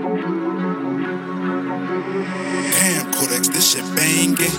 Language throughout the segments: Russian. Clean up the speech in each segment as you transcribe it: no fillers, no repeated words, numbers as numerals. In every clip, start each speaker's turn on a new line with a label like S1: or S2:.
S1: Damn, Codex, this shit banging.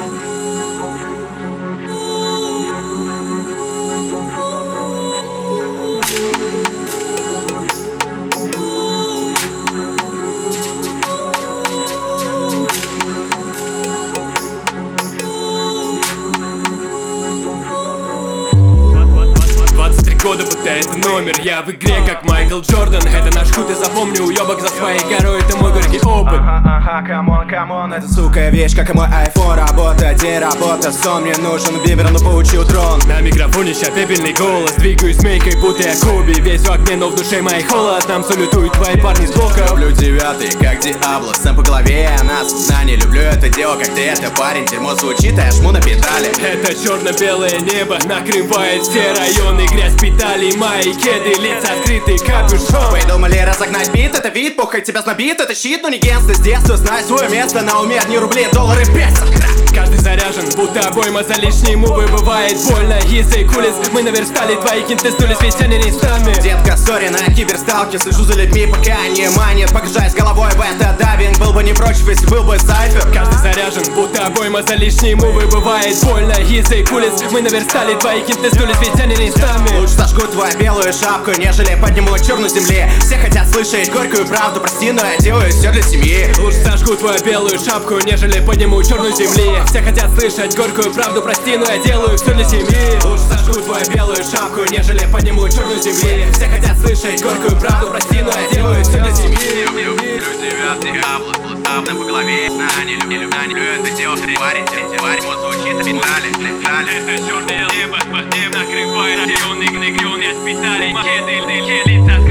S2: Года, будто это номер. Я в игре, как Майкл Джордан. Это наш худ, и запомни, уёбок за своей горой. Это мой горький опыт.
S3: Камон, это сука вещь, как и мой iPhone. Работа, день, работа, сон. Мне нужен Бибер, но получил трон.
S2: На микрофоне ща пепельный голос. Двигаюсь змейкой, будто я Коби. Весь в огне, но в душе моей холод. Нам салютуют твои парни с блока.
S3: Люблю девятый, как Диабло. Сэм по голове, нас знание. Люблю это дело, как ты это парень. Дерьмо звучит, а я жму на педали.
S2: Это черно-белое небо накрывает все районы. Грязь педалей, мои кеды, лица открытый капюшон.
S3: Вы думали разогнать бит? Это вид, похоть тебя знобит. Это щит, но не генство с детства. Знай свое место, на уме одни рубли, доллары, песо.
S2: Каждый заряжен, будто обойма за лишние мувы. Бывает больно, язык улиц. Мы наверстали, твои кинты сдулись, ведь они не сами.
S3: Детка, сори, на киберсталке. Слежу за людьми, пока не манит. Погружаясь головой в это дайвинг. Был бы не прочь, если был бы сайфер.
S2: Каждый заряжен, будто обойма за лишние мувы. Бывает больно, язык улиц. Мы наверстали, твои кинты сдулись, ведь они не сами.
S3: Лучше сожгу твою белую шапку, нежели подниму черную земли. Все хотят слышать горькую правду, прости, но я делаю все для семьи.
S2: Лучше сожгу твою белую шапку, нежели подниму черную земли. Все хотят слышать горькую правду, прости, но я делаю все для семьи. Лучше сожгу твою белую шапку, нежели подниму черную земли. Все хотят слышать горькую правду, прости, но я делаю все для семьи.
S3: Люблю девятый область, плутавно по голове. Не люблю это дело, парень, мозг звучит, педали.
S2: Это черное небо, под ним накрывает район, игры, я спитали, кеды, лица.